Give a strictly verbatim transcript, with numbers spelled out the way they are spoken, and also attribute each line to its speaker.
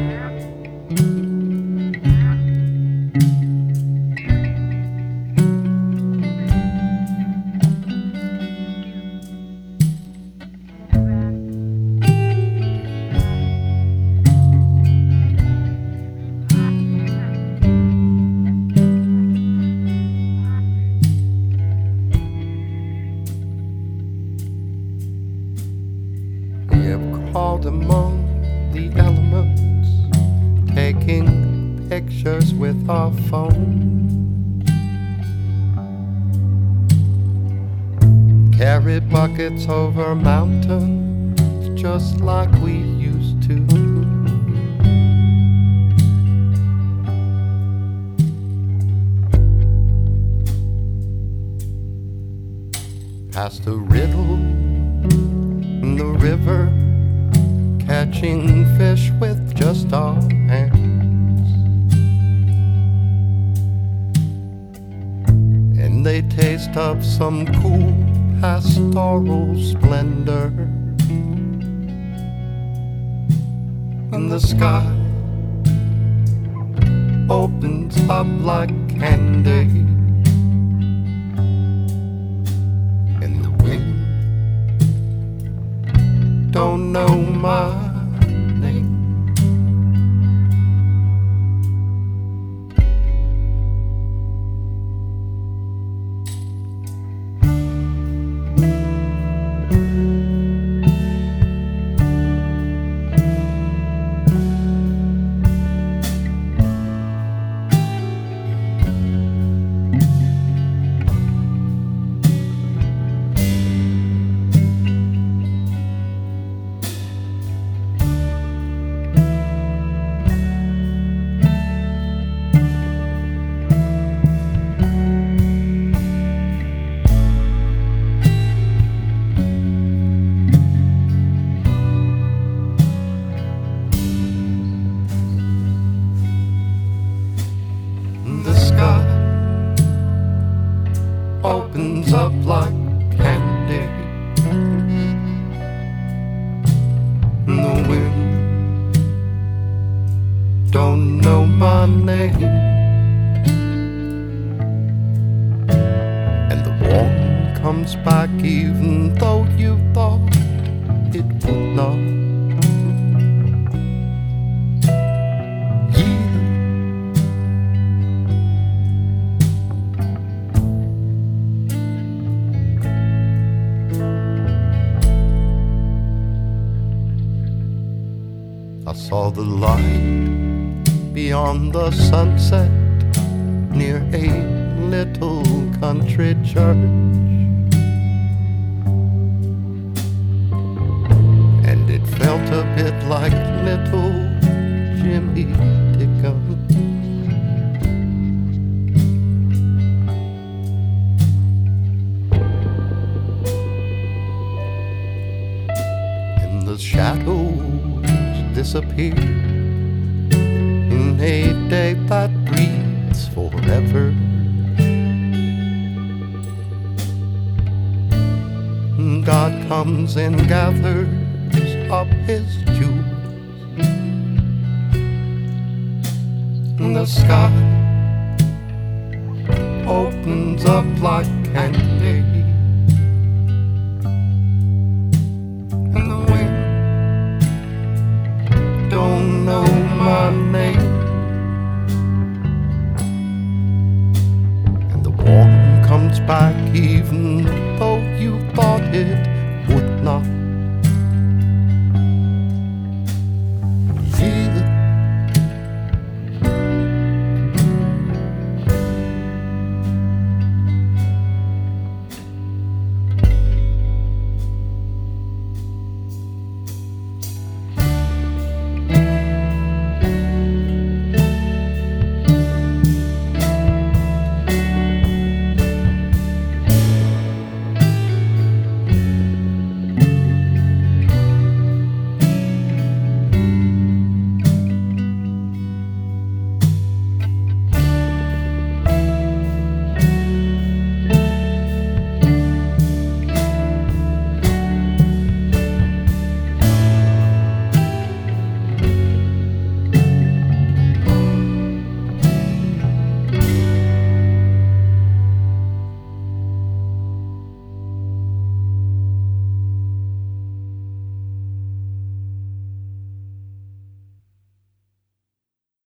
Speaker 1: Crawled among the elements, taking pictures with our phone. Carried buckets over mountains just like we used to. Past the riddle in the river, catching fish with just our hands. And they taste of some cool pastoral splendor. And the sky opens up like candy. And the wind don't know my name. The sky opens up like candy. And the wind don't know my name. And the warmth comes back even though you thought it would not. I saw the light beyond the sunset near a little country church, and it felt a bit like little Jimmy Dickens. And the shadows disappear in a day that breathes forever. God comes and gathers up his jewels. The sky opens up like candy. And the wind don't know my name.